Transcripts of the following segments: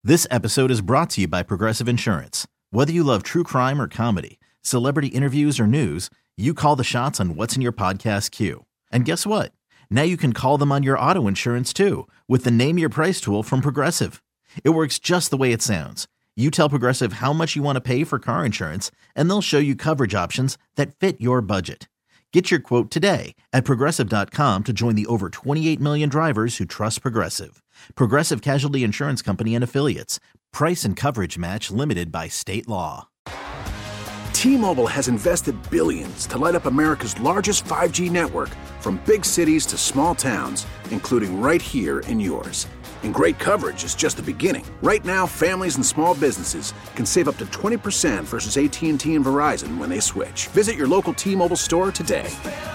This episode is brought to you by Progressive Insurance. Whether you love true crime or comedy, celebrity interviews or news, you call the shots on what's in your podcast queue. And guess what? Now you can call them on your auto insurance too with the Name Your Price tool from Progressive. It works just the way it sounds. You tell Progressive how much you want to pay for car insurance, and they'll show you coverage options that fit your budget. Get your quote today at Progressive.com to join the over 28 million drivers who trust Progressive. Progressive Casualty Insurance Company and Affiliates. Price and coverage match limited by state law. T-Mobile has invested billions to light up America's largest 5G network, from big cities to small towns, including right here in yours. And great coverage is just the beginning. Right now, families and small businesses can save up to 20% versus AT&T and Verizon when they switch. Visit your local T-Mobile store today.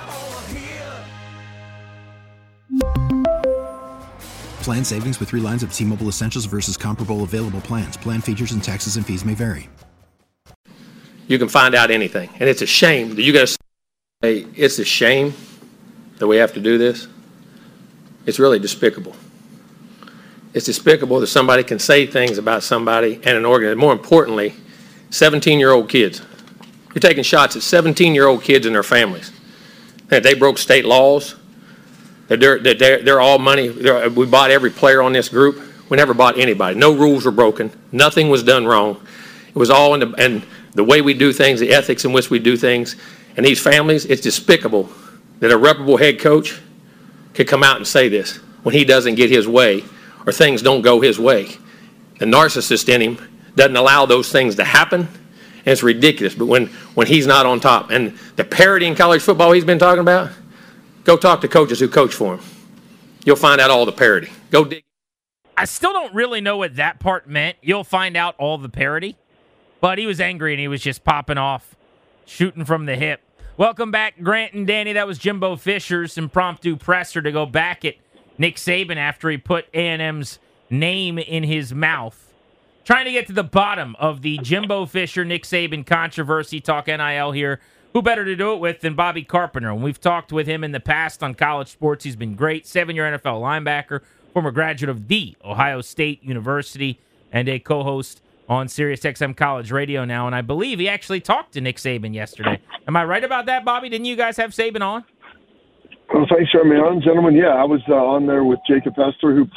Plan savings with 3 lines of T-Mobile Essentials versus comparable available plans. Plan features and taxes and fees may vary. You can find out anything. And it's a shame that you got to say, it's a shame that we have to do this. It's really despicable. It's despicable that somebody can say things about somebody and an organization. More importantly, 17-year-old kids. You're taking shots at 17-year-old kids and their families. That they broke state laws. That they're all money. We bought every player on this group. We never bought anybody. No rules were broken. Nothing was done wrong. It was all in the way we do things, the ethics in which we do things. And these families, it's despicable that a reputable head coach could come out and say this when he doesn't get his way or things don't go his way. The narcissist in him doesn't allow those things to happen, and it's ridiculous. But when he's not on top, and the parity in college football he's been talking about, go talk to coaches who coach for him. You'll find out all the parity. Go dig. I still don't really know what that part meant. You'll find out all the parity. But he was angry, and he was just popping off, shooting from the hip. Welcome back, Grant and Danny. That was Jimbo Fisher's impromptu presser to go back at Nick Saban after he put A&M's name in his mouth. Trying to get to the bottom of the Jimbo Fisher, Nick Saban controversy. Talk NIL here. Who better to do it with than Bobby Carpenter? And we've talked with him in the past on college sports. He's been great. 7-year NFL linebacker, former graduate of The Ohio State University, and a co-host on SiriusXM College Radio now. And I believe he actually talked to Nick Saban yesterday. Am I right about that, Bobby? Didn't you guys have Saban on? Well, thanks for having me on, gentlemen. Yeah, I was on there with Jacob Hester, who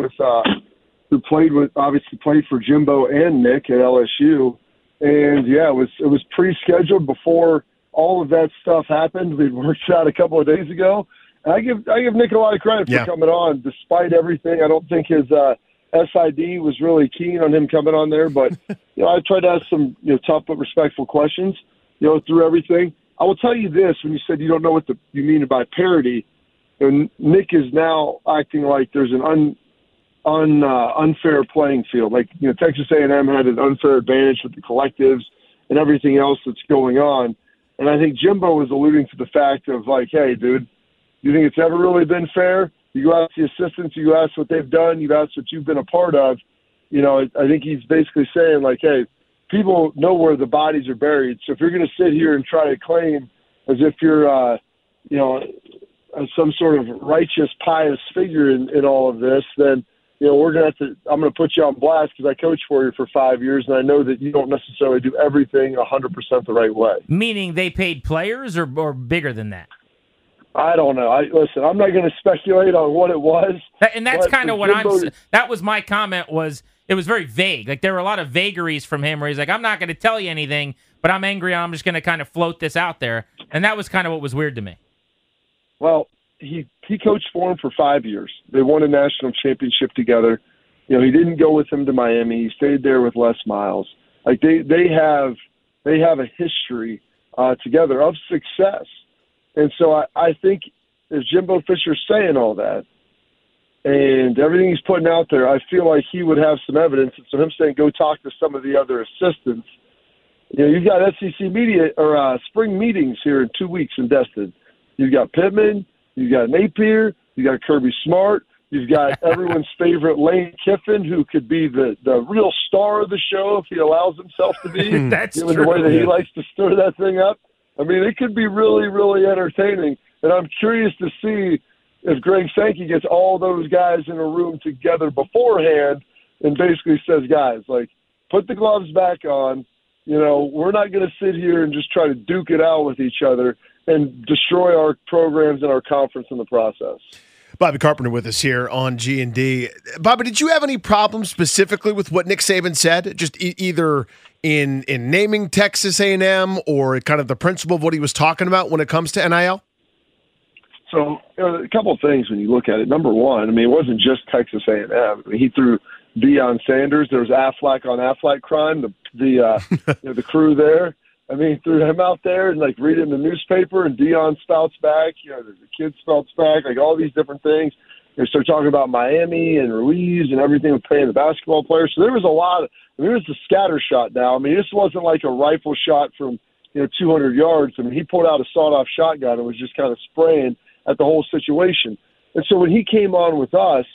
obviously played for Jimbo and Nick at LSU. And yeah, it was pre-scheduled before all of that stuff happened. We'd worked out a couple of days ago. And I give Nick a lot of credit for coming on, despite everything. I don't think his SID was really keen on him coming on there, but I tried to ask some tough but respectful questions, through everything. I will tell you this: when you said you don't know what you mean by parity, and Nick is now acting like there's an unfair playing field. Like Texas A&M had an unfair advantage with the collectives and everything else that's going on. And I think Jimbo was alluding to the fact of like, hey, dude, you think it's ever really been fair? You go ask the assistants, you ask what they've done, you ask what you've been a part of. I think he's basically saying like, hey, people know where the bodies are buried. So if you're going to sit here and try to claim as if you're, some sort of righteous, pious figure in all of this, then, I'm going to put you on blast because I coached for you for 5 years, and I know that you don't necessarily do everything 100% the right way. Meaning they paid players or bigger than that? I don't know. Listen, I'm not going to speculate on what it was. And that's kind of what that was my comment was, it was very vague. Like there were a lot of vagaries from him where he's like, I'm not going to tell you anything, but I'm angry and I'm just going to kind of float this out there. And that was kind of what was weird to me. Well, he coached for him for 5 years. They won a national championship together. He didn't go with him to Miami. He stayed there with Les Miles. Like they have a history together of success. And so I think if Jimbo Fisher's saying all that and everything he's putting out there, I feel like he would have some evidence. And so him saying, go talk to some of the other assistants. You've got SEC media or spring meetings here in 2 weeks in Destin. You've got Pittman, you've got Napier, you've got Kirby Smart, you've got everyone's favorite Lane Kiffin, who could be the real star of the show if he allows himself to be. That's given true. The way that he likes to stir that thing up. I mean, it could be really, really entertaining. And I'm curious to see if Greg Sankey gets all those guys in a room together beforehand and basically says, guys, like, put the gloves back on. You know, we're not going to sit here and just try to duke it out with each other and destroy our programs and our conference in the process. Bobby Carpenter with us here on G&D. Bobby, did you have any problems specifically with what Nick Saban said, just either in naming Texas A&M or kind of the principle of what he was talking about when it comes to NIL? So a couple of things when you look at it. Number one, I mean, it wasn't just Texas A&M. I mean, he threw Deion Sanders. There was Aflac on Aflac crime, the crew there. I mean, threw him out there and, like, read it in the newspaper, and Deion spouts back. You know, the kid spouts back, like, all these different things. They start talking about Miami and Ruiz and everything with paying the basketball players. So there was a lot of – I mean, it was a scatter shot now. I mean, this wasn't like a rifle shot from, 200 yards. I mean, he pulled out a sawed-off shotgun and was just kind of spraying at the whole situation. And so when he came on with us,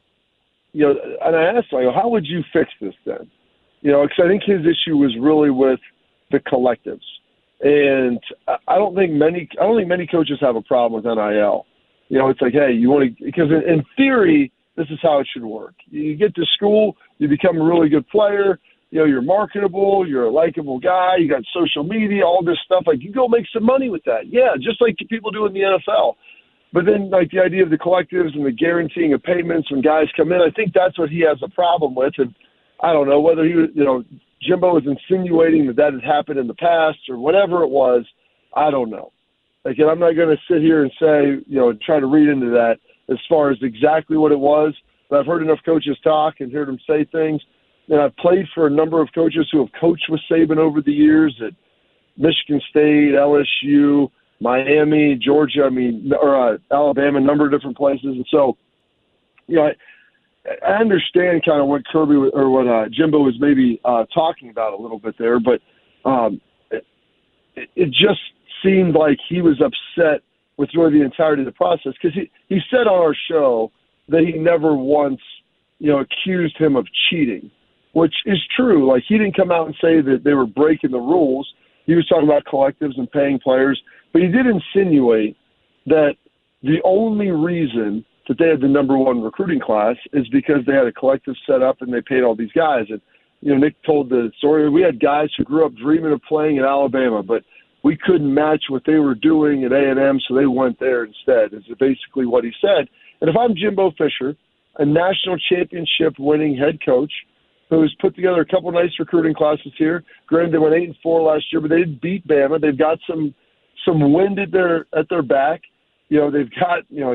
and I asked him, how would you fix this then? Because I think his issue was really with the collectives. And I don't think many coaches have a problem with NIL. It's like, hey, you want to – because in theory, this is how it should work. You get to school, you become a really good player, you're marketable, you're a likable guy, you got social media, all this stuff. Like, you go make some money with that. Yeah, just like people do in the NFL. But then, like, the idea of the collectives and the guaranteeing of payments when guys come in, I think that's what he has a problem with. And I don't know whether he was, Jimbo was insinuating that had happened in the past or whatever it was. I don't know. Like, and I'm not going to sit here and say, try to read into that as far as exactly what it was. But I've heard enough coaches talk and heard them say things. And I've played for a number of coaches who have coached with Saban over the years at Michigan State, LSU, Miami, Georgia, or Alabama, a number of different places. And so, I understand kind of what Kirby or what Jimbo was maybe talking about a little bit there, but it just seemed like he was upset with really the entirety of the process because he said on our show that he never once, accused him of cheating, which is true. Like, he didn't come out and say that they were breaking the rules. He was talking about collectives and paying players, but he did insinuate that the only reason that they had the number one recruiting class is because they had a collective set up and they paid all these guys. And, Nick told the story. We had guys who grew up dreaming of playing at Alabama, but we couldn't match what they were doing at A&M, so they went there instead, is basically what he said. And if I'm Jimbo Fisher, a national championship winning head coach who has put together a couple nice recruiting classes here, granted they went 8-4 last year, but they did beat Bama. They've got some wind at their back. They've got, a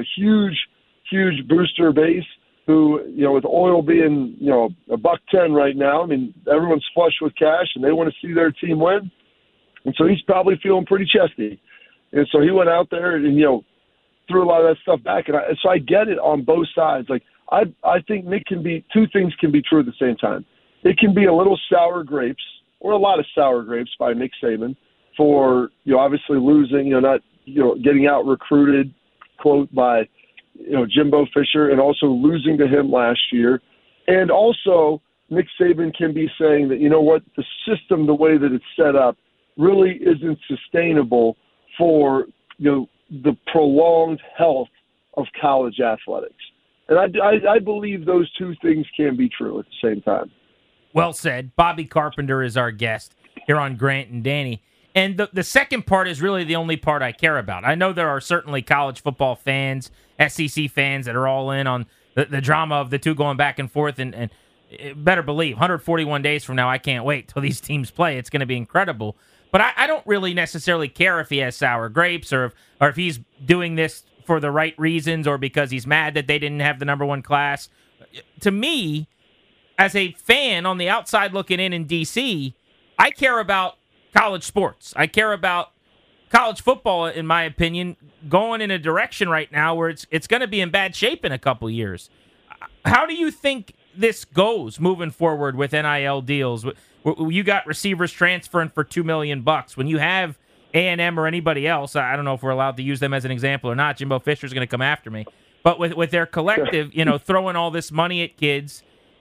huge booster base who, with oil being, $1.10 right now, everyone's flush with cash and they want to see their team win. And so he's probably feeling pretty chesty. And so he went out there and, threw a lot of that stuff back. And so I get it on both sides. Like, I think two things can be true at the same time. It can be a little sour grapes or a lot of sour grapes by Nick Saban for, obviously losing, not, getting out recruited, quote, by, Jimbo Fisher, and also losing to him last year. And also Nick Saban can be saying that, the system, the way that it's set up, really isn't sustainable for, the prolonged health of college athletics. And I believe those two things can be true at the same time. Well said. Bobby Carpenter is our guest here on Grant and Danny. And the second part is really the only part I care about. I know there are certainly college football fans, SEC fans that are all in on the drama of the two going back and forth. And better believe, 141 days from now, I can't wait till these teams play. It's going to be incredible. But I don't really necessarily care if he has sour grapes or if he's doing this for the right reasons or because he's mad that they didn't have the number one class. To me, as a fan on the outside looking in D.C., I care about college sports. I care about college football, in my opinion, going in a direction right now where it's going to be in bad shape in a couple years. How do you think this goes moving forward with NIL deals? You got receivers transferring for $2 million. When you have A&M or anybody else, I don't know if we're allowed to use them as an example or not. Jimbo Fisher's going to come after me. But with their collective, throwing all this money at kids,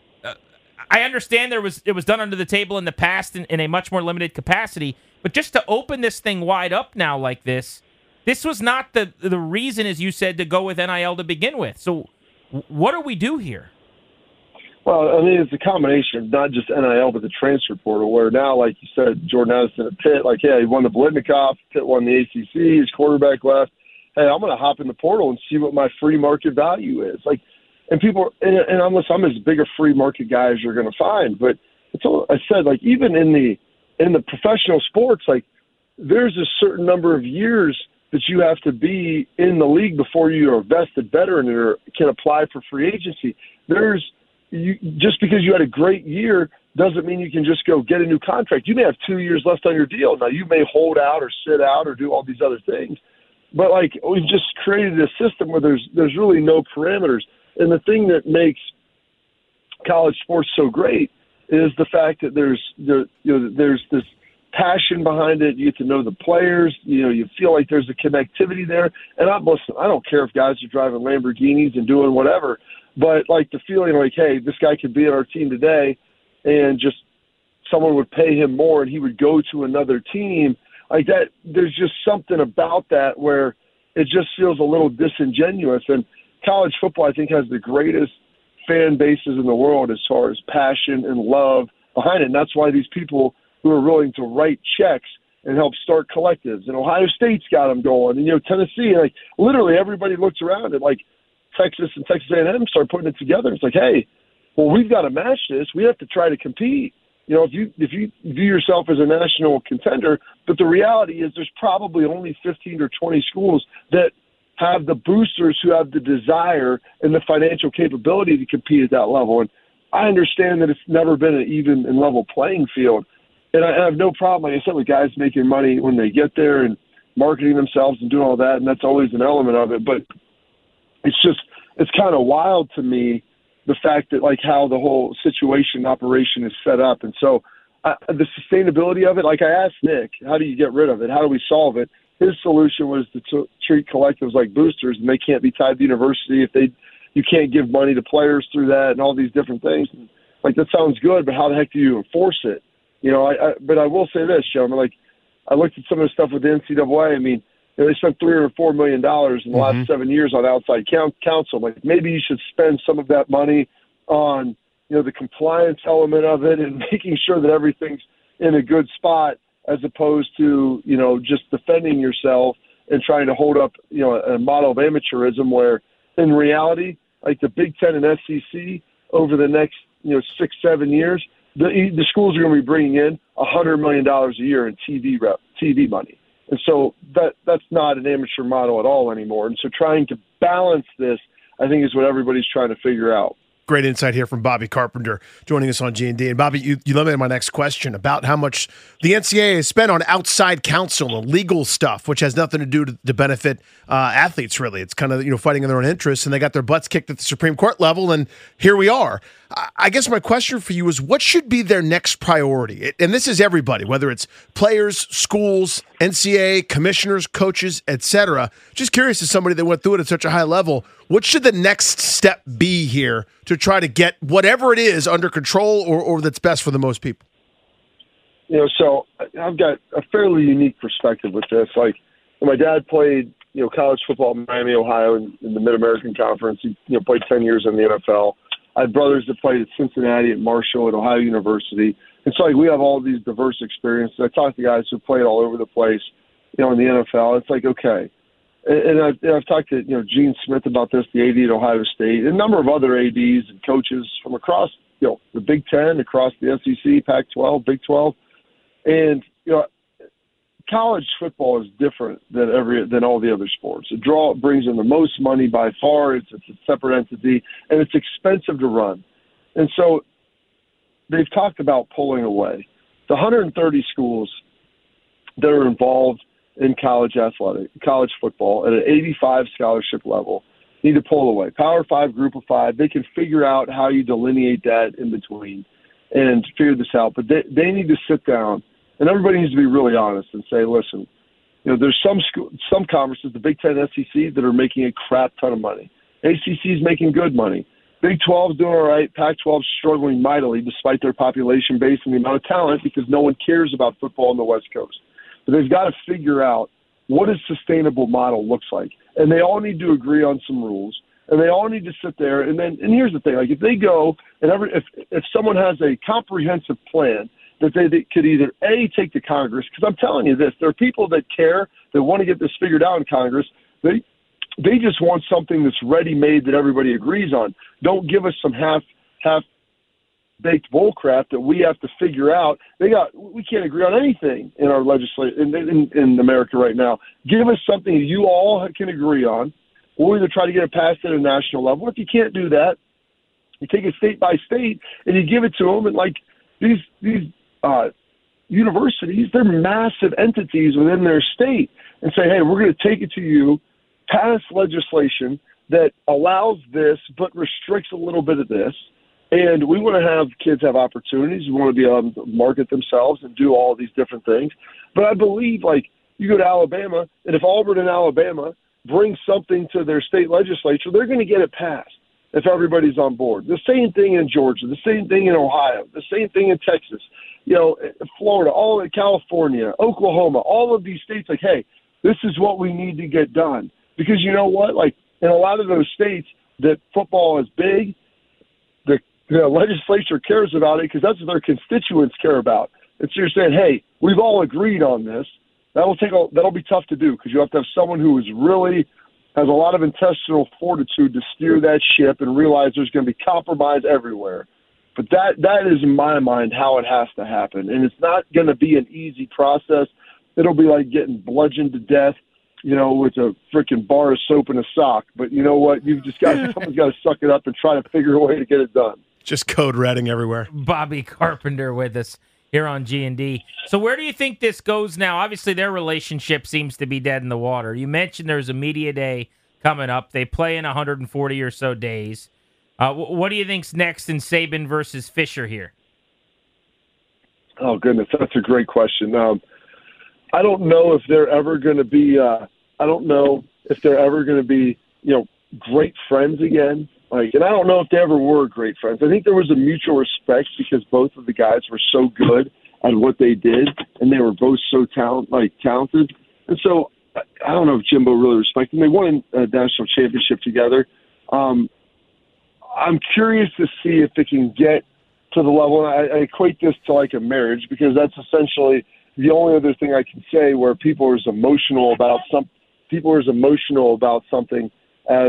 I understand it was done under the table in the past in a much more limited capacity. But just to open this thing wide up now like this was not the reason, as you said, to go with NIL to begin with. So what do we do here? Well, I mean, it's a combination of not just NIL, but the transfer portal, where now, like you said, Jordan Addison at Pitt, like, yeah, he won the Biletnikoff, Pitt won the ACC, his quarterback left. Hey, I'm going to hop in the portal and see what my free market value is. Like, and people, and unless I'm as big a free market guy as you're going to find, but it's all, I said, like, even in the professional sports, like, there's a certain number of years that you have to be in the league before you are a vested veteran or can apply for free agency. Just because you had a great year doesn't mean you can just go get a new contract. You may have 2 years left on your deal. Now, you may hold out or sit out or do all these other things. But, like, we've just created a system where there's really no parameters. And the thing that makes college sports so great is the fact that there's this passion behind it. You get to know the players. You feel like there's a connectivity there. And I don't care if guys are driving Lamborghinis and doing whatever. But, like, the feeling like, hey, this guy could be on our team today and just someone would pay him more and he would go to another team, like that, there's just something about that where it just feels a little disingenuous. And college football, I think, has the greatest fan bases in the world as far as passion and love behind it. And that's why these people who are willing to write checks and help start collectives. And Ohio State's got them going. And, Tennessee, like, literally everybody looks around at, like, Texas and Texas A&M start putting it together. It's like, hey, well, we've got to match this. We have to try to compete. If you view yourself as a national contender, but the reality is there's probably only 15 or 20 schools that have the boosters who have the desire and the financial capability to compete at that level. And I understand that it's never been an even and level playing field. And I have no problem, like I said, with guys making money when they get there and marketing themselves and doing all that, and that's always an element of it. But it's kind of wild to me, the fact that, like, how the whole situation operation is set up. And so the sustainability of it, like I asked Nick, how do you get rid of it? How do we solve it? His solution was to treat collectives like boosters, and they can't be tied to university you can't give money to players through that and all these different things. And, like, that sounds good, but how the heck do you enforce it? But I will say this, gentlemen, like, I looked at some of the stuff with the NCAA. I mean, they spent $3 or $4 million in the last 7 years on outside counsel. Like, maybe you should spend some of that money on, the compliance element of it and making sure that everything's in a good spot, as opposed to, just defending yourself and trying to hold up, a model of amateurism where, in reality, like the Big Ten and SEC over the next, 6-7 years, the schools are going to be bringing in $100 million a year in TV money. And so that's not an amateur model at all anymore. And so trying to balance this, I think, is what everybody's trying to figure out. Great insight here from Bobby Carpenter joining us on G&D. And Bobby, you led me to my next question about how much the NCAA has spent on outside counsel and legal stuff, which has nothing to do to benefit athletes, really. It's kind of, fighting in their own interests, and they got their butts kicked at the Supreme Court level, and here we are. I guess my question for you is, what should be their next priority? And this is everybody, whether it's players, schools, NCAA, commissioners, coaches, etc. Just curious, as somebody that went through it at such a high level, what should the next step be here to try to get whatever it is under control or that's best for the most people? So I've got a fairly unique perspective with this. Like, my dad played, college football in Miami, Ohio, in the Mid-American Conference. He, played 10 years in the NFL. I had brothers that played at Cincinnati, at Marshall, at Ohio University. And so, like, we have all these diverse experiences. I talked to guys who played all over the place, in the NFL. It's like, okay. And I've talked to, Gene Smith about this, the AD at Ohio State, and a number of other ADs and coaches from across, the Big Ten, across the SEC, Pac-12, Big 12. And, college football is different than all the other sports. It brings in the most money by far. It's a separate entity, and it's expensive to run. And so they've talked about pulling away. The 130 schools that are involved in college football at an 85 scholarship level need to pull away. Power 5, Group of 5, they can figure out how you delineate that in between and figure this out. But they need to sit down, and everybody needs to be really honest and say, listen, there's some conferences, the Big Ten, SEC, that are making a crap ton of money. ACC is making good money. Big 12 is doing all right. Pac-12 is struggling mightily despite their population base and the amount of talent, because no one cares about football on the West Coast. But they've got to figure out what a sustainable model looks like. And they all need to agree on some rules. and they all need to sit there. And here's the thing: like if they go and if someone has a comprehensive plan that they could either take to Congress, because I'm telling you this, there are people that care, that want to get this figured out in Congress. They just want something that's ready-made that everybody agrees on. Don't give us some half-baked bull crap that we have to figure out. We can't agree on anything in our legislation in America right now. Give us something you all can agree on. We'll either try to get it passed at a national level. If you can't do that, you take it state by state and you give it to them. And like these universities, they're massive entities within their state, and say, hey, we're going to take it to you. Pass legislation that allows this but restricts a little bit of this. And we want to have kids have opportunities. We want to be able to market themselves and do all these different things. But I believe, like, you go to Alabama, and if Auburn and Alabama bring something to their state legislature, they're going to get it passed if everybody's on board. The same thing in Georgia, the same thing in Ohio, the same thing in Texas, Florida, all in California, Oklahoma, all of these states, like, hey, this is what we need to get done. Because you know what? Like, in a lot of those states that football is big, the legislature cares about it because that's what their constituents care about. And so you're saying, hey, we've all agreed on this. That'll be tough to do because you have to have someone who has a lot of intestinal fortitude to steer that ship and realize there's going to be compromise everywhere. But that is, in my mind, how it has to happen. And it's not going to be an easy process. It'll be like getting bludgeoned to death, with a freaking bar of soap and a sock. But you know what? Someone's got to suck it up and try to figure a way to get it done. Just code redding everywhere. Bobby Carpenter with us here on G&D. So where do you think this goes now? Obviously, their relationship seems to be dead in the water. You mentioned there's a media day coming up. They play in 140 or so days. What do you think's next in Saban versus Fisher here? Oh, goodness. That's a great question. I don't know if they're ever going to be great friends again. And I don't know if they ever were great friends. I think there was a mutual respect because both of the guys were so good at what they did, and they were both so talented. And so I don't know if Jimbo really respected them. They won a national championship together. I'm curious to see if it can get to the level. And I equate this to like a marriage because that's essentially the only other thing I can say where people are as emotional about something as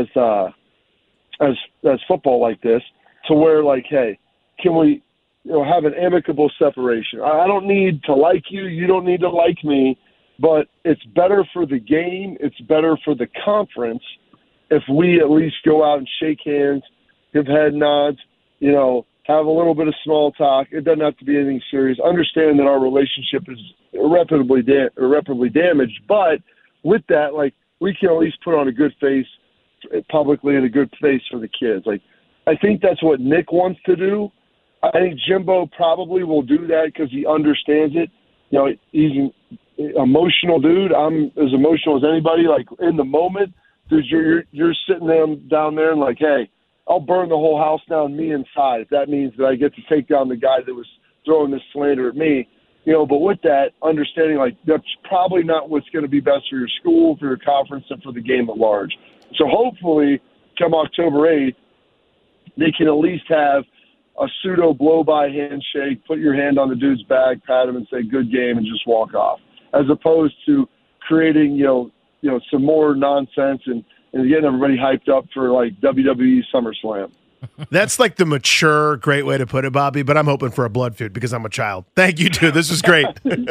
football like this, to where like, hey, can we have an amicable separation? I don't need to like you. You don't need to like me, but it's better for the game. It's better for the conference if we at least go out and shake hands, give head nods, have a little bit of small talk. It doesn't have to be anything serious. Understand that our relationship is irreparably damaged, but with that, like, we can at least put on a good face publicly and a good face for the kids. Like, I think that's what Nick wants to do. I think Jimbo probably will do that because he understands it. He's an emotional dude. I'm as emotional as anybody. Like, in the moment, you're sitting down there and like, hey, I'll burn the whole house down, me inside, if that means that I get to take down the guy that was throwing this slander at me. But with that, understanding, like, that's probably not what's going to be best for your school, for your conference, and for the game at large. So hopefully, come October 8th, they can at least have a pseudo blow-by handshake, put your hand on the dude's back, pat him, and say, good game, and just walk off, as opposed to creating, some more nonsense and getting everybody hyped up for, like, WWE SummerSlam. That's like the mature, great way to put it, Bobby, but I'm hoping for a blood feud because I'm a child. Thank you, dude. This was great.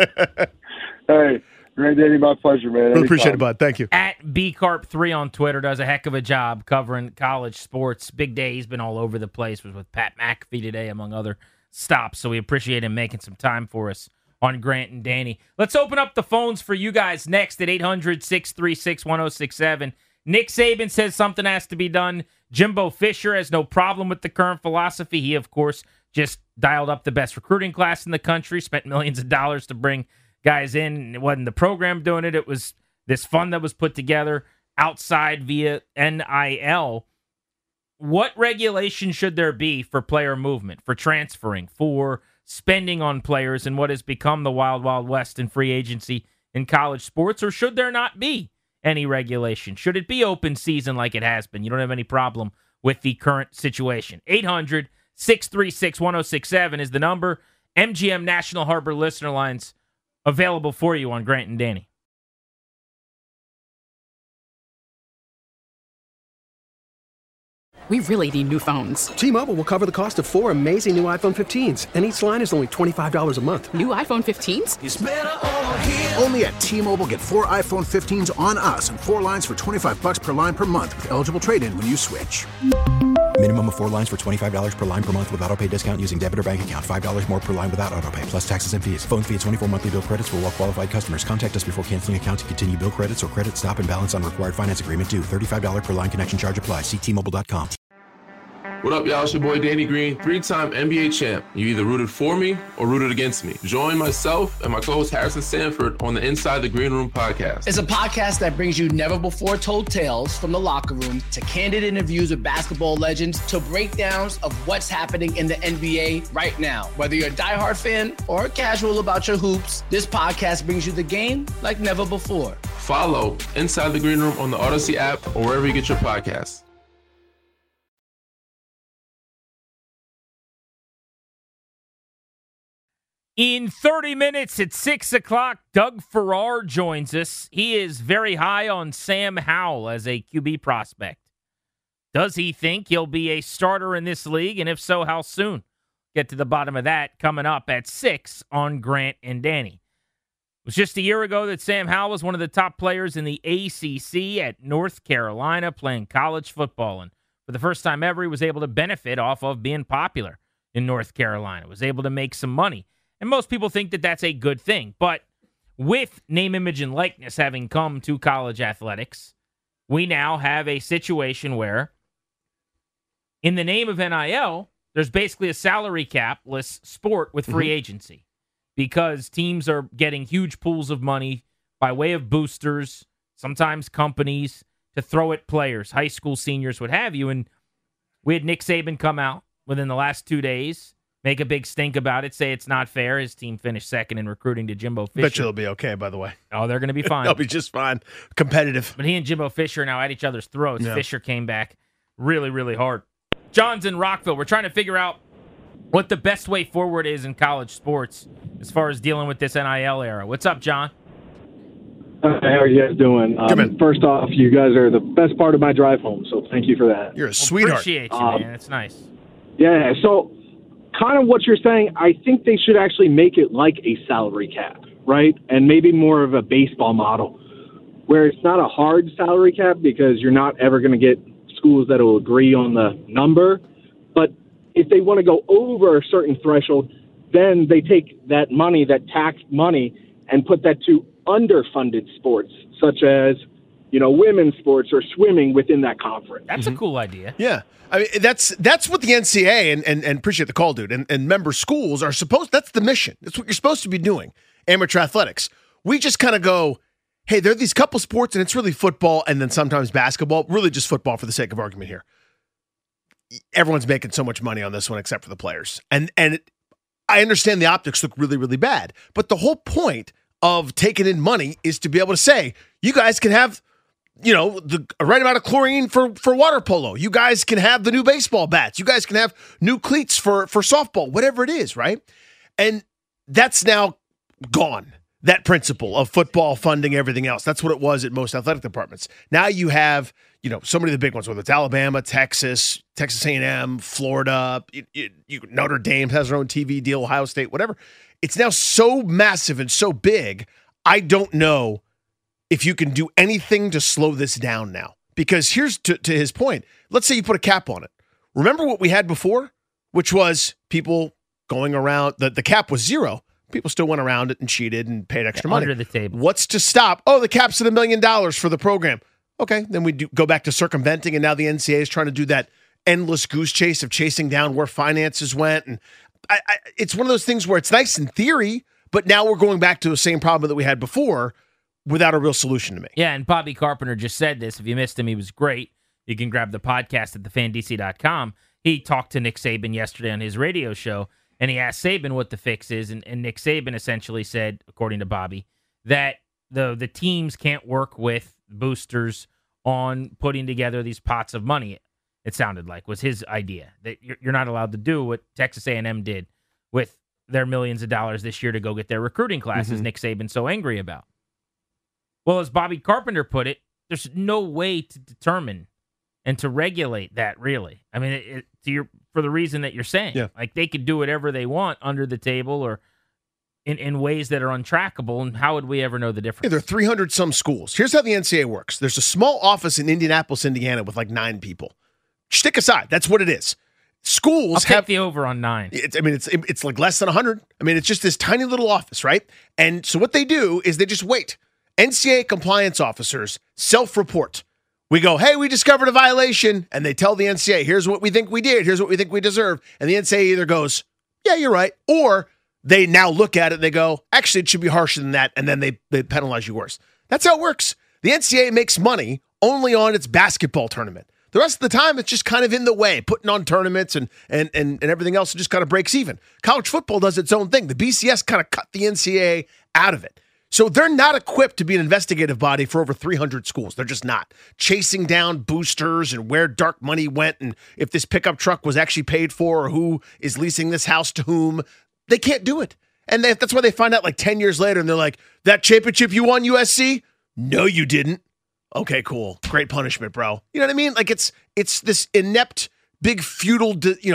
Hey, great, Danny. My pleasure, man. Really appreciate it, bud. Thank you. At BCarp3 on Twitter does a heck of a job covering college sports. Big day. He's been all over the place. Was with Pat McAfee today, among other stops, so we appreciate him making some time for us on Grant and Danny. Let's open up the phones for you guys next at 800-636-1067. Nick Saban says something has to be done. Jimbo Fisher has no problem with the current philosophy. He, of course, just dialed up the best recruiting class in the country, spent millions of dollars to bring guys in. It wasn't the program doing it. It was this fund that was put together outside via NIL. What regulation should there be for player movement, for transferring, for spending on players in what has become the wild, wild west in free agency in college sports, or should there not be? any regulation. Should it be open season like it has been, you don't have any problem with the current situation. 800-636-1067 is the number. MGM National Harbor listener lines available for you on Grant and Danny. We really need new phones. T-Mobile will cover the cost of 4 amazing new iPhone 15s, and each line is only $25 a month. New iPhone 15s? It's better over here. Only at T-Mobile, get 4 iPhone 15s on us and 4 lines for $25 per line per month with eligible trade-in when you switch. Minimum of 4 lines for $25 per line per month with autopay discount using debit or bank account. $5 more per line without autopay, plus taxes and fees. Phone fee at 24 monthly bill credits for well-qualified customers. Contact us before canceling account to continue bill credits or credit stop and balance on required finance agreement due. $35 per line connection charge applies. See T-Mobile.com. What up, y'all? It's your boy Danny Green, 3-time NBA champ. You either rooted for me or rooted against me. Join myself and my co-host Harrison Sanford on the Inside the Green Room podcast. It's a podcast that brings you never-before-told tales from the locker room to candid interviews with basketball legends to breakdowns of what's happening in the NBA right now. Whether you're a diehard fan or casual about your hoops, this podcast brings you the game like never before. Follow Inside the Green Room on the Odyssey app or wherever you get your podcasts. In 30 minutes at 6 o'clock, Doug Farrar joins us. He is very high on Sam Howell as a QB prospect. Does he think he'll be a starter in this league? And if so, how soon? Get to the bottom of that coming up at 6 on Grant and Danny. It was just a year ago that Sam Howell was one of the top players in the ACC at North Carolina playing college football. And for the first time ever, he was able to benefit off of being popular in North Carolina, was able to make some money. And most people think that that's a good thing. But with name, image, and likeness having come to college athletics, we now have a situation where, in the name of NIL, there's basically a salary cap-less sport with free agency because teams are getting huge pools of money by way of boosters, sometimes companies, to throw at players, high school seniors, what have you. And we had Nick Saban come out within the last 2 days, make a big stink about it, say it's not fair. His team finished second in recruiting to Jimbo Fisher. Bet you they'll be okay, by the way. Oh, they're going to be fine. They'll be just fine. Competitive. But he and Jimbo Fisher are now at each other's throats. Yeah. Fisher came back really, really hard. John's in Rockville. We're trying to figure out what the best way forward is in college sports as far as dealing with this NIL era. What's up, John? How are you guys doing? First off, you guys are the best part of my drive home, so thank you for that. You're a sweetheart. Appreciate you, man. It's nice. Yeah, so kind of what you're saying, I think they should actually make it like a salary cap, right? And maybe more of a baseball model where it's not a hard salary cap because you're not ever going to get schools that will agree on the number. But if they want to go over a certain threshold, then they take that money, that taxed money, and put that to underfunded sports, such as, women's sports or swimming within that conference. That's a cool idea. Yeah. I mean, that's what the NCAA and appreciate the call, dude, and member schools are supposed, that's the mission. That's what you're supposed to be doing, amateur athletics. We just kind of go, hey, there are these couple sports, and it's really football and then sometimes basketball, really just football for the sake of argument here. Everyone's making so much money on this one except for the players. And I understand the optics look really, really bad, but the whole point of taking in money is to be able to say, you guys can have the right amount of chlorine for water polo. You guys can have the new baseball bats. You guys can have new cleats for softball, whatever it is, right? And that's now gone, that principle of football funding everything else. That's what it was at most athletic departments. Now you have, so many of the big ones, whether it's Alabama, Texas A&M, Florida, Notre Dame has their own TV deal, Ohio State, whatever. It's now so massive and so big, I don't know if you can do anything to slow this down now. Because here's to his point. Let's say you put a cap on it. Remember what we had before? Which was people going around, the cap was zero. People still went around it and cheated and paid extra money. Under the table. What's to stop? Oh, the cap's at $1 million for the program. Okay, then we go back to circumventing, and now the NCAA is trying to do that endless goose chase of chasing down where finances went. And it's one of those things where it's nice in theory, but now we're going back to the same problem that we had before, without a real solution to me. Yeah, and Bobby Carpenter just said this. If you missed him, he was great. You can grab the podcast at thefandc.com. He talked to Nick Saban yesterday on his radio show, and he asked Saban what the fix is, and Nick Saban essentially said, according to Bobby, that the teams can't work with boosters on putting together these pots of money. It sounded like was his idea, that you're not allowed to do what Texas A&M did with their millions of dollars this year to go get their recruiting classes Nick Saban's so angry about. Well, as Bobby Carpenter put it, there's no way to determine and to regulate that, really. I mean, for the reason that you're saying. Yeah. Like, they could do whatever they want under the table or in ways that are untrackable, and how would we ever know the difference? Yeah, there are 300-some schools. Here's how the NCAA works. There's a small office in Indianapolis, Indiana, with like 9 people. Stick aside. That's what it is. Schools I'll take the over on 9. It's like less than 100. I mean, it's just this tiny little office, right? And so what they do is they just wait. NCAA compliance officers self-report. We go, hey, we discovered a violation, and they tell the NCAA, here's what we think we did, here's what we think we deserve. And the NCAA either goes, yeah, you're right, or they now look at it and they go, actually, it should be harsher than that, and then they penalize you worse. That's how it works. The NCAA makes money only on its basketball tournament. The rest of the time, it's just kind of in the way, putting on tournaments and everything else just kind of breaks even. College football does its own thing. The BCS kind of cut the NCAA out of it. So they're not equipped to be an investigative body for over 300 schools. They're just not. Chasing down boosters and where dark money went and if this pickup truck was actually paid for or who is leasing this house to whom. They can't do it. And that's why they find out like 10 years later and they're like, that championship you won, USC? No, you didn't. Okay, cool. Great punishment, bro. You know what I mean? Like it's this inept, big feudal,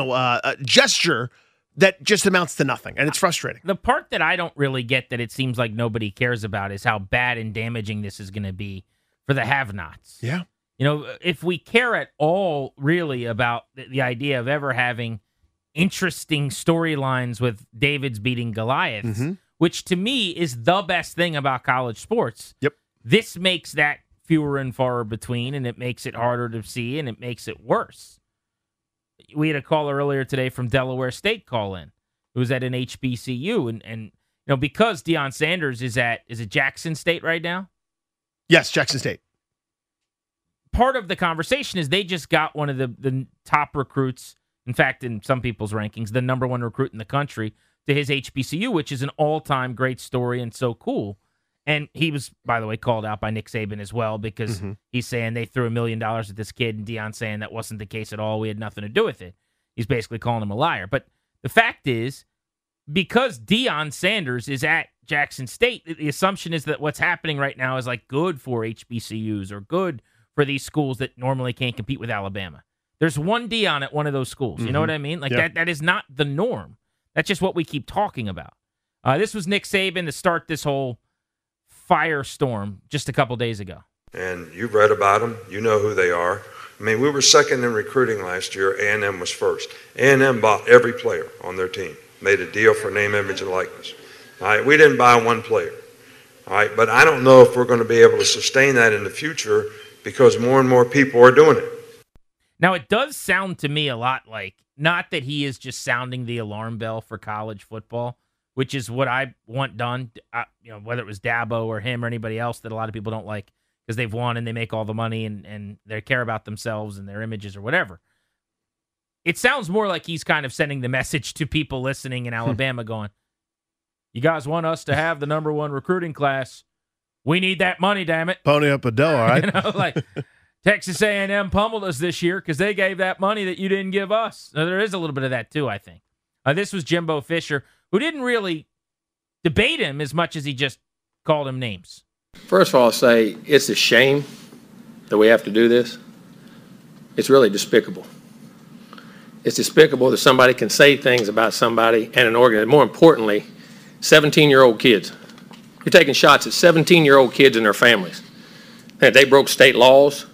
gesture that just amounts to nothing, and it's frustrating. The part that I don't really get that it seems like nobody cares about is how bad and damaging this is going to be for the have-nots. Yeah. You know, if we care at all really about the idea of ever having interesting storylines with David's beating Goliaths, which to me is the best thing about college sports. Yep. This makes that fewer and far between, and it makes it harder to see, and it makes it worse. We had a caller earlier today from Delaware State call in, who was at an HBCU, and you know, because Deion Sanders is it Jackson State right now? Yes, Jackson State. Part of the conversation is they just got one of the top recruits, in fact, in some people's rankings, the number 1 recruit in the country to his HBCU, which is an all-time great story and so cool. And he was, by the way, called out by Nick Saban as well because he's saying they threw $1 million at this kid, and Deion saying that wasn't the case at all. We had nothing to do with it. He's basically calling him a liar. But the fact is, because Deion Sanders is at Jackson State, the assumption is that what's happening right now is like good for HBCUs or good for these schools that normally can't compete with Alabama. There's one Deion at one of those schools. You know what I mean? Like that is not the norm. That's just what we keep talking about. This was Nick Saban to start this whole firestorm just a couple days ago. And you've read about them. You know who they are. I mean, we were second in recruiting last year. A&M was first. A&M bought every player on their team, made a deal for name, image, and likeness. All right, we didn't buy one player. All right, but I don't know if we're going to be able to sustain that in the future because more and more people are doing it. Now, it does sound to me a lot like, not that he is just sounding the alarm bell for college football, which is what I want done, whether it was Dabo or him or anybody else that a lot of people don't like because they've won and they make all the money and they care about themselves and their images or whatever. It sounds more like he's kind of sending the message to people listening in Alabama going, you guys want us to have the number 1 recruiting class. We need that money, damn it. Pony up a dough, all right? Like Texas A&M pummeled us this year because they gave that money that you didn't give us. Now, there is a little bit of that too, I think. This was Jimbo Fisher, who didn't really debate him as much as he just called him names. First of all, I'll say it's a shame that we have to do this. It's really despicable. It's despicable that somebody can say things about somebody and an organization. More importantly, 17-year-old kids. You're taking shots at 17-year-old kids and their families. And they broke state laws.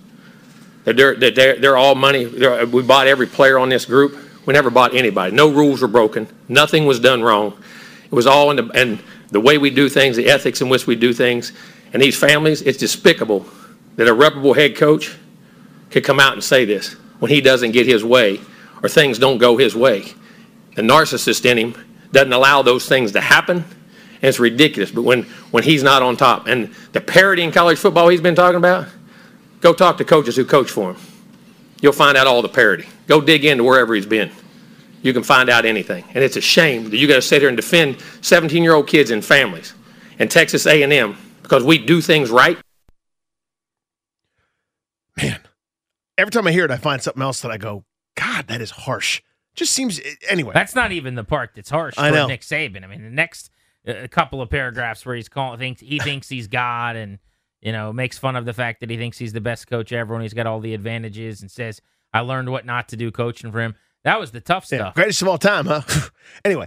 They're all money. We bought every player on this group. We never bought anybody. No rules were broken. Nothing was done wrong. It was all in the way we do things, the ethics in which we do things. And these families, it's despicable that a reputable head coach could come out and say this when he doesn't get his way or things don't go his way. The narcissist in him doesn't allow those things to happen, and it's ridiculous. But when he's not on top, and the parity in college football he's been talking about, go talk to coaches who coach for him. You'll find out all the parity. Go dig into wherever he's been. You can find out anything. And it's a shame that you got to sit here and defend 17-year-old kids and families and Texas A&M because we do things right. every time I hear it, I find something else that I go, God, that is harsh. Just seems anyway. That's not even the part that's harsh I for know. Nick Saban. I mean, the next couple of paragraphs where he thinks he's God, and makes fun of the fact that he thinks he's the best coach ever when he's got all the advantages, and says, "I learned what not to do coaching for him." That was the tough stuff. Greatest of all time, huh? Anyway,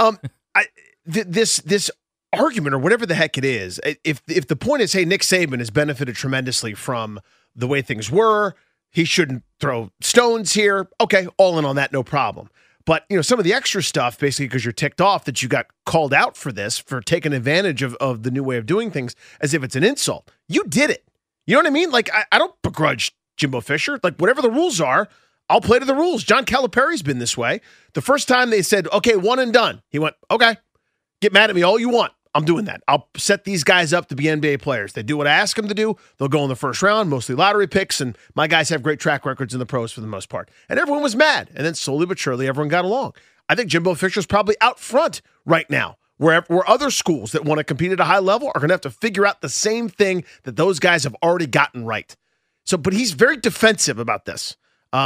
this argument or whatever the heck it is, if the point is, hey, Nick Saban has benefited tremendously from the way things were, he shouldn't throw stones here. Okay, all in on that, no problem. But, some of the extra stuff, basically because you're ticked off that you got called out for this, for taking advantage of the new way of doing things as if it's an insult. You did it. You know what I mean? Like, I don't begrudge Jimbo Fisher. Like, whatever the rules are, I'll play to the rules. John Calipari's been this way. The first time they said, okay, one and done, he went, okay, get mad at me all you want. I'm doing that. I'll set these guys up to be NBA players. They do what I ask them to do. They'll go in the first round, mostly lottery picks, and my guys have great track records in the pros for the most part. And everyone was mad. And then slowly but surely, everyone got along. I think Jimbo Fisher's probably out front right now, where other schools that want to compete at a high level are going to have to figure out the same thing that those guys have already gotten right. So, but he's very defensive about this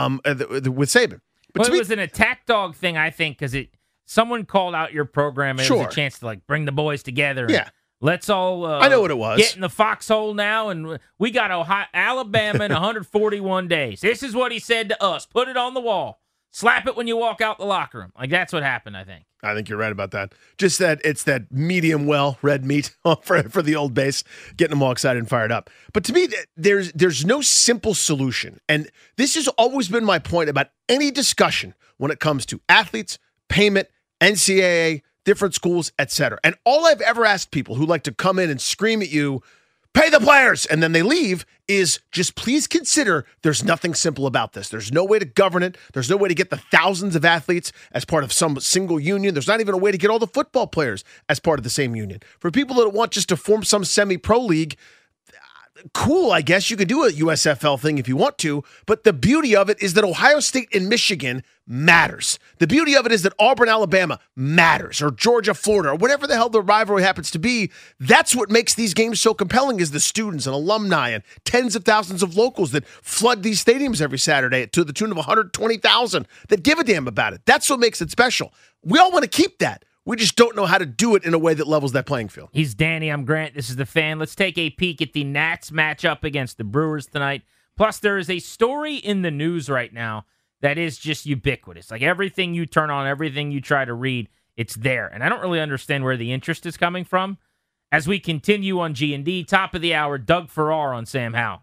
with Saban. But it was an attack dog thing, I think, because someone called out your program, and it was a chance to bring the boys together. Yeah. Let's all I know what it was. Get in the foxhole now, and we got Alabama in 141 days. This is what he said to us. Put it on the wall. Slap it when you walk out the locker room. Like, that's what happened, I think. I think you're right about that. Just that it's that medium well red meat for the old base, getting them all excited and fired up. But to me, there's no simple solution. And this has always been my point about any discussion when it comes to athletes, payment, NCAA, different schools, etc. And all I've ever asked people who like to come in and scream at you, pay the players, and then they leave, is just please consider there's nothing simple about this. There's no way to govern it. There's no way to get the thousands of athletes as part of some single union. There's not even a way to get all the football players as part of the same union. For people that want just to form some semi-pro league, cool, I guess you could do a USFL thing if you want to, but the beauty of it is that Ohio State and Michigan matters. The beauty of it is that Auburn, Alabama matters, or Georgia, Florida, or whatever the hell the rivalry happens to be. That's what makes these games so compelling, is the students and alumni and tens of thousands of locals that flood these stadiums every Saturday to the tune of 120,000 that give a damn about it. That's what makes it special. We all want to keep that. We just don't know how to do it in a way that levels that playing field. He's Danny. I'm Grant. This is The Fan. Let's take a peek at the Nats matchup against the Brewers tonight. Plus, there is a story in the news right now that is just ubiquitous. Like, everything you turn on, everything you try to read, it's there. And I don't really understand where the interest is coming from. As we continue on G&D, top of the hour, Doug Farrar on Sam Howell.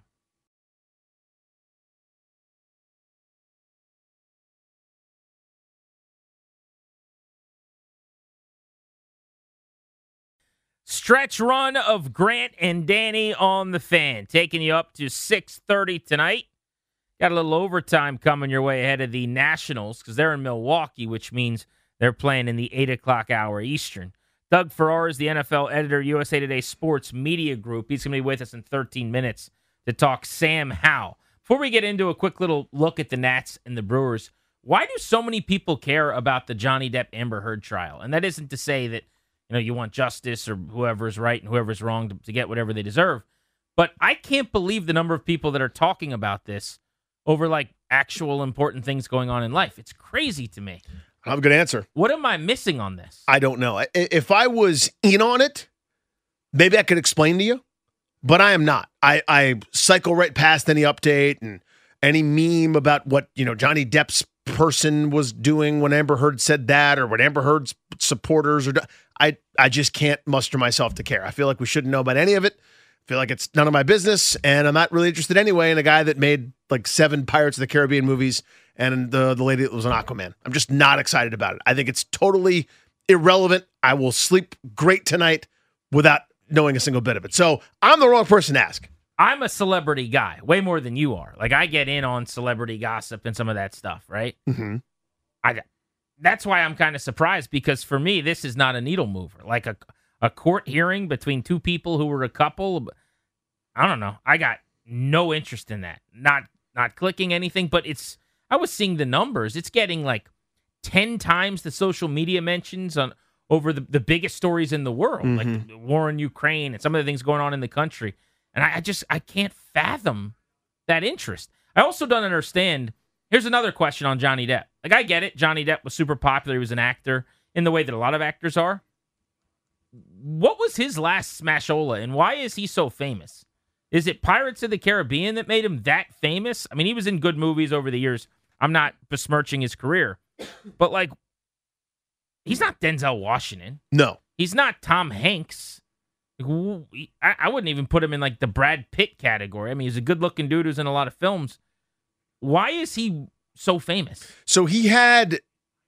Stretch run of Grant and Danny on The Fan, taking you up to 6:30 tonight. Got a little overtime coming your way ahead of the Nationals because they're in Milwaukee, which means they're playing in the 8 o'clock hour Eastern. Doug Farrar is the NFL editor, USA Today Sports Media Group. He's going to be with us in 13 minutes to talk Sam Howell. Before we get into a quick little look at the Nats and the Brewers, why do so many people care about the Johnny Depp Amber Heard trial? And that isn't to say that you want justice or whoever's right and whoever's wrong to get whatever they deserve. But I can't believe the number of people that are talking about this over actual important things going on in life. It's crazy to me. I have a good answer. What am I missing on this? I don't know. If I was in on it, maybe I could explain to you, but I am not. I cycle right past any update and any meme about what, Johnny Depp's person was doing when Amber Heard said that, or what Amber Heard's supporters are. I just can't muster myself to care. I feel like we shouldn't know about any of it. I feel like it's none of my business, and I'm not really interested anyway in a guy that made 7 Pirates of the Caribbean movies and the lady that was an Aquaman. I'm just not excited about it. I think it's totally irrelevant. I will sleep great tonight without knowing a single bit of it. So I'm the wrong person to ask. I'm a celebrity guy, way more than you are. I get in on celebrity gossip and some of that stuff, right? Mm-hmm. That's why I'm kind of surprised, because for me, this is not a needle mover. Like a court hearing between two people who were a couple. I don't know. I got no interest in that. Not clicking anything, but I was seeing the numbers. It's getting 10 times the social media mentions over the biggest stories in the world, like the war in Ukraine and some of the things going on in the country. And I can't fathom that interest. I also don't understand. Here's another question on Johnny Depp. Like, I get it. Johnny Depp was super popular. He was an actor in the way that a lot of actors are. What was his last smashola, and why is he so famous? Is it Pirates of the Caribbean that made him that famous? I mean, he was in good movies over the years. I'm not besmirching his career. But, like, he's not Denzel Washington. No. He's not Tom Hanks. I wouldn't even put him in, like, the Brad Pitt category. I mean, he's a good-looking dude who's in a lot of films. Why is he so famous? So he had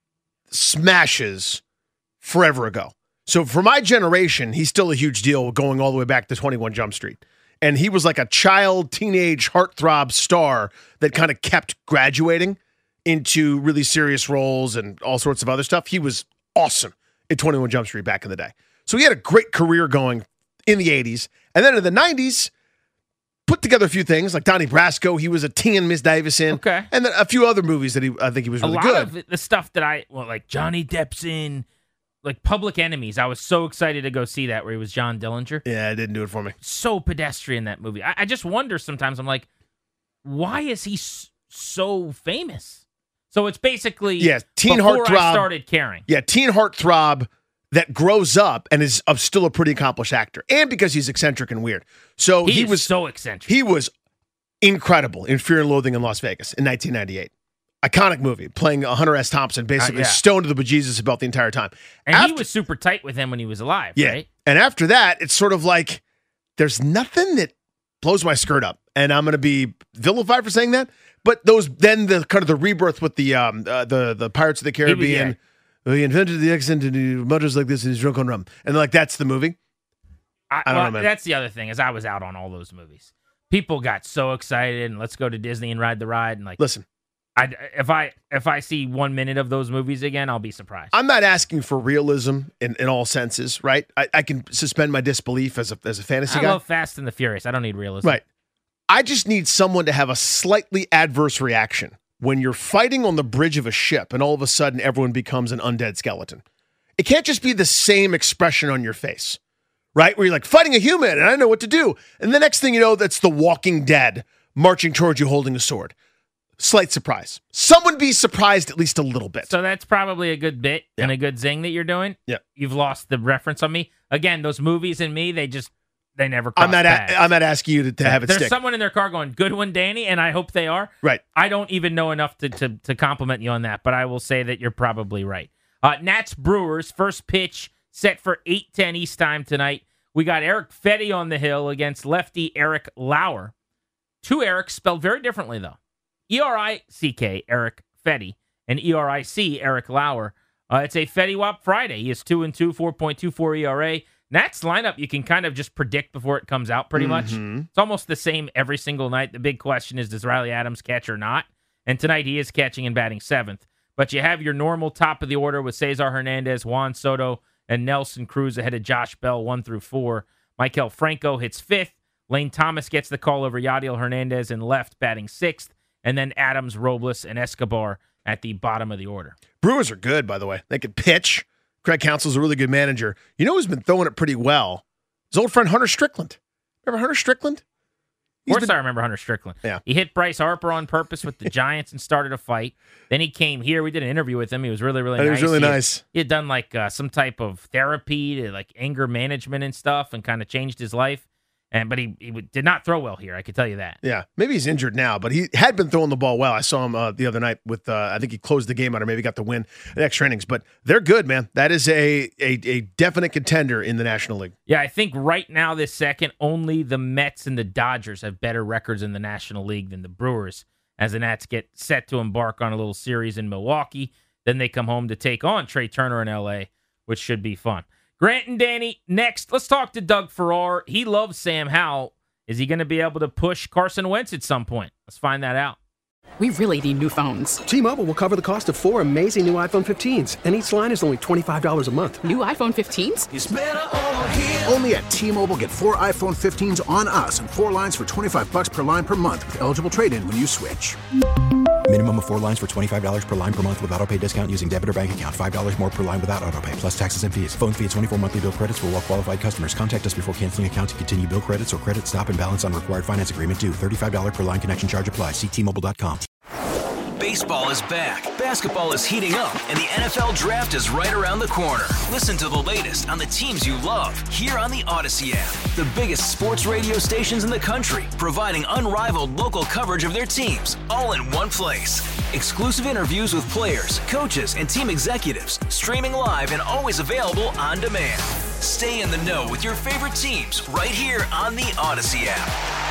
smashes forever ago. So for my generation, he's still a huge deal going all the way back to 21 Jump Street. And he was like a child, teenage, heartthrob star that kind of kept graduating into really serious roles and all sorts of other stuff. He was awesome at 21 Jump Street back in the day. So he had a great career going in the 80s. And then in the 90s, put together a few things like Donnie Brasco. He was a teen Miss Davis in. Okay. And then a few other movies that I think he was really good. A lot of the stuff that like Johnny Depp's in, like Public Enemies. I was so excited to go see that where he was John Dillinger. Yeah, it didn't do it for me. So pedestrian, that movie. I just wonder sometimes, I'm like, why is he so famous? So it's basically teen before heartthrob. I started caring. Yeah, teen heartthrob that grows up and is still a pretty accomplished actor. And because he's eccentric and weird. So he was so eccentric. He was incredible in Fear and Loathing in Las Vegas in 1998. Iconic movie, playing Hunter S. Thompson, basically stoned to the bejesus about the entire time. And he was super tight with him when he was alive, right? And after that, it's sort of like, there's nothing that blows my skirt up. And I'm going to be vilified for saying that. But then the kind of the rebirth with the Pirates of the Caribbean. He invented the accent and he mutters like this and he's drunk on rum. And like, that's the movie. I don't know, man. That's the other thing, is I was out on all those movies. People got so excited and let's go to Disney and ride the ride. And like, listen, if I see 1 minute of those movies again, I'll be surprised. I'm not asking for realism in all senses, right? I can suspend my disbelief as a fantasy guy. I love Fast and the Furious. I don't need realism. Right. I just need someone to have a slightly adverse reaction when you're fighting on the bridge of a ship and all of a sudden everyone becomes an undead skeleton. It can't just be the same expression on your face, right? Where you're like fighting a human and I know what to do. And the next thing you know, that's the Walking Dead marching towards you holding a sword. Slight surprise. Someone be surprised at least a little bit. So that's probably a good bit and a good zing that you're doing. Yeah. You've lost the reference on me. Again, those movies and me, they never cross paths. I'm not asking you to have it There's stick. someone in their car going, good one, Danny, and I hope they are. Right. I don't even know enough to compliment you on that, but I will say that you're probably right. Nats Brewers, first pitch set for 8:10 East time tonight. We got Eric Fetty on the hill against lefty Eric Lauer. Two Erics spelled very differently, though. E-R-I-C-K, Eric Fetty, and E-R-I-C, Eric Lauer. It's a Fetty Wap Friday. He is 2-2, 4.24 ERA. Nats lineup, you can kind of just predict before it comes out pretty much. It's almost the same every single night. The big question is, does Riley Adams catch or not? And tonight he is catching and batting 7th. But you have your normal top of the order with Cesar Hernandez, Juan Soto, and Nelson Cruz ahead of Josh Bell 1 through 4. Maikel Franco hits 5th. Lane Thomas gets the call over Yadiel Hernandez in left, batting 6th. And then Adams, Robles, and Escobar at the bottom of the order. Brewers are good, by the way. They can pitch. Craig Counsell's a really good manager. You know who's been throwing it pretty well? His old friend Hunter Strickland. Remember Hunter Strickland? Of course I remember Hunter Strickland. Yeah. He hit Bryce Harper on purpose with the Giants and started a fight. Then he came here. We did an interview with him. He was really, really nice. He was really nice. He had done like some type of therapy to like anger management and stuff and kind of changed his life. But he did not throw well here, I can tell you that. Yeah, maybe he's injured now, but he had been throwing the ball well. I saw him the other night with, I think he closed the game out or maybe got the win in extra innings. But they're good, man. That is a definite contender in the National League. Yeah, I think right now, this second, only the Mets and the Dodgers have better records in the National League than the Brewers, as the Nats get set to embark on a little series in Milwaukee. Then they come home to take on Trey Turner in L.A., which should be fun. Grant and Danny, next, let's talk to Doug Farrar. He loves Sam Howell. Is he going to be able to push Carson Wentz at some point? Let's find that out. We really need new phones. T-Mobile will cover the cost of 4 amazing new iPhone 15s, and each line is only $25 a month. New iPhone 15s? It's better over here. Only at T-Mobile, get 4 iPhone 15s on us and 4 lines for $25 per line per month with eligible trade-in when you switch. Minimum of 4 lines for $25 per line per month with auto pay discount using debit or bank account. $5 more per line without auto pay, plus taxes and fees. Phone fee at 24 monthly bill credits for well qualified customers. Contact us before canceling account to continue bill credits or credit stop and balance on required finance agreement due. $35 per line connection charge applies. See T-Mobile.com. Baseball is back, basketball is heating up, and the NFL Draft is right around the corner. Listen to the latest on the teams you love here on the Odyssey app. The biggest sports radio stations in the country, providing unrivaled local coverage of their teams, all in one place. Exclusive interviews with players, coaches, and team executives, streaming live and always available on demand. Stay in the know with your favorite teams right here on the Odyssey app.